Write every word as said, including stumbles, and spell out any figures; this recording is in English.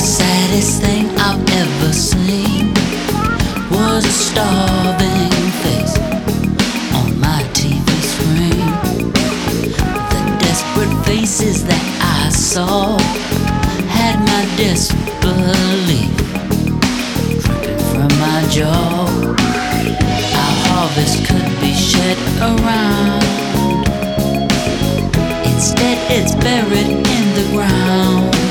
saddest thing I've ever seen was a starving face on my T V screen. The desperate faces that I saw had my disbelief dripping from my jaw. Our harvest could be shed around, instead it's buried in the ground.